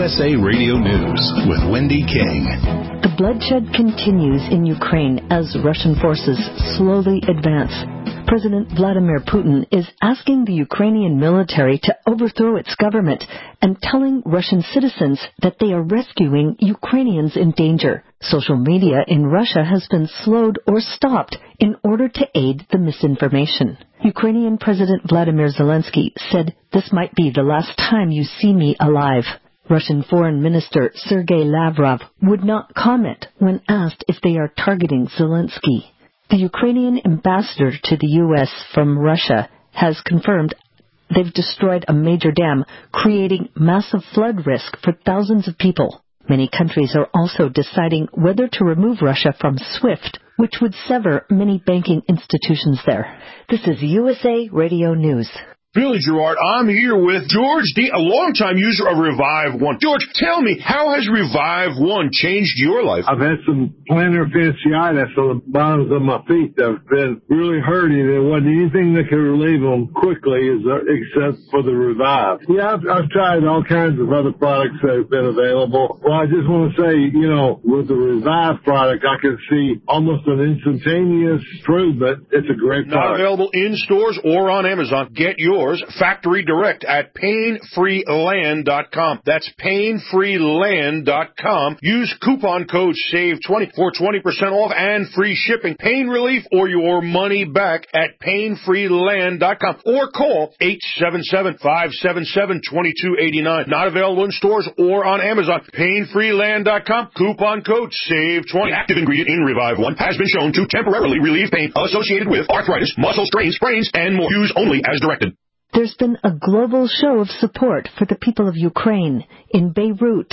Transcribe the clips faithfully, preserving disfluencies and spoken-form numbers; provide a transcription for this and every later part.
S A Radio News with Wendy King. The bloodshed continues in Ukraine as Russian forces slowly advance. President Vladimir Putin is asking the Ukrainian military to overthrow its government and telling Russian citizens that they are rescuing Ukrainians in danger. Social media in Russia has been slowed or stopped in order to aid the misinformation. Ukrainian President Vladimir Zelensky said, "This might be the last time you see me alive." Russian Foreign Minister Sergei Lavrov would not comment when asked if they are targeting Zelensky. The Ukrainian ambassador to the U S from Russia has confirmed they've destroyed a major dam, creating massive flood risk for thousands of people. Many countries are also deciding whether to remove Russia from SWIFT, which would sever many banking institutions there. This is U S A Radio News. Billy Gerard, I'm here with George D., a longtime user of Revive One. George, tell me, how has Revive One changed your life? I've had some plantar fasciitis on the bottoms of my feet that have been really hurting. There wasn't anything that could relieve them quickly except for the Revive. Yeah, I've, I've tried all kinds of other products that have been available. Well, I just want to say, you know, with the Revive product, I can see almost an instantaneous improvement. It's a great product. Not available in stores or on Amazon. Get yours factory direct at pain free land dot com. That's pain free land dot com. Use coupon code save twenty for twenty percent off and free shipping. Pain relief or your money back at pain free land dot com or call eight seven seven, five seven seven, two two eight nine. Not available in stores or on Amazon. pain free land dot com. Coupon code save twenty. The active ingredient in Revive One has been shown to temporarily relieve pain associated with arthritis, muscle strains, sprains, and more. Use only as directed. There's been a global show of support for the people of Ukraine in Beirut,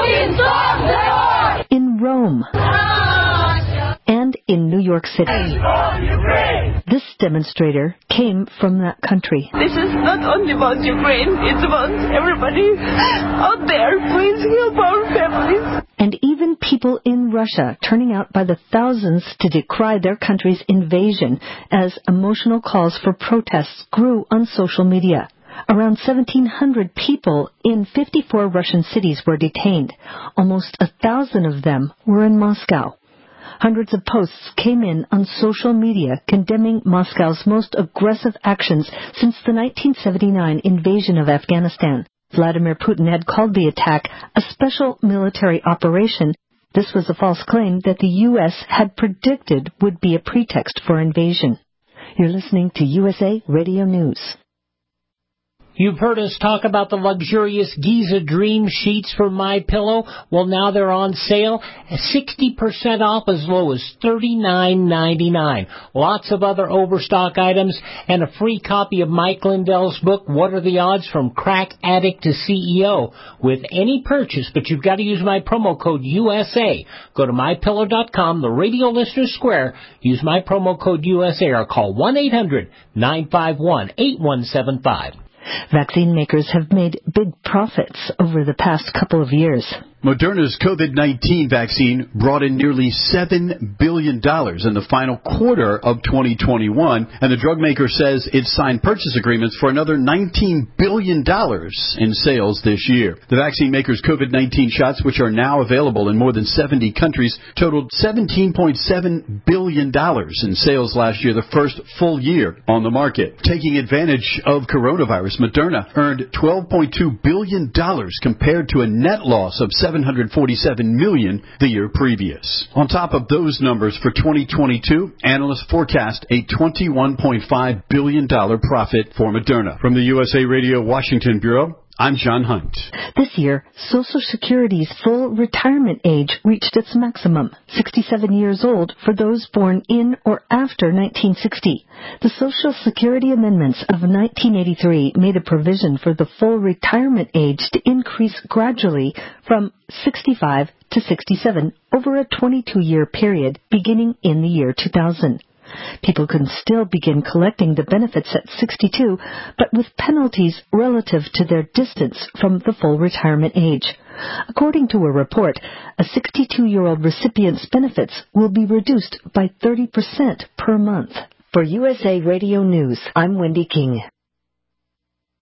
in Rome, and in New York City. This demonstrator came from that country. This is not only about Ukraine, it's about everybody out there. Please help our families. And even people in Russia turning out by the thousands to decry their country's invasion as emotional calls for protests grew on social media. Around seventeen hundred people in fifty-four Russian cities were detained. Almost a thousand of them were in Moscow. Hundreds of posts came in on social media condemning Moscow's most aggressive actions since the nineteen seventy-nine invasion of Afghanistan. Vladimir Putin had called the attack a special military operation. This was a false claim that the U S had predicted would be a pretext for invasion. You're listening to U S A Radio News. You've heard us talk about the luxurious Giza Dream Sheets from MyPillow. Well, now they're on sale, sixty percent off as low as thirty-nine ninety-nine. Lots of other overstock items and a free copy of Mike Lindell's book, What Are the Odds from Crack Addict to C E O, with any purchase, but you've got to use my promo code U S A. Go to my pillow dot com, the Radio Listener Square, use my promo code U S A or call one eight hundred nine five one eight one seven five. Vaccine makers have made big profits over the past couple of years. Moderna's COVID nineteen vaccine brought in nearly seven billion dollars in the final quarter of twenty twenty-one, and the drug maker says it signed purchase agreements for another nineteen billion dollars in sales this year. The vaccine maker's COVID nineteen shots, which are now available in more than seventy countries, totaled seventeen point seven billion dollars in sales last year, the first full year on the market. Taking advantage of coronavirus, Moderna earned twelve point two billion dollars compared to a net loss of seven hundred forty-seven million dollars the year previous. On top of those numbers for twenty twenty-two, analysts forecast a twenty-one point five billion dollars profit for Moderna. From the U S A Radio Washington Bureau, I'm John Hunt. This year, Social Security's full retirement age reached its maximum, sixty-seven years old for those born in or after nineteen sixty. The Social Security amendments of nineteen eighty-three made a provision for the full retirement age to increase gradually from sixty-five to sixty-seven over a twenty-two year period beginning in the year two thousand. People can still begin collecting the benefits at sixty-two, but with penalties relative to their distance from the full retirement age. According to a report, a sixty-two-year-old recipient's benefits will be reduced by thirty percent per month. For U S A Radio News, I'm Wendy King.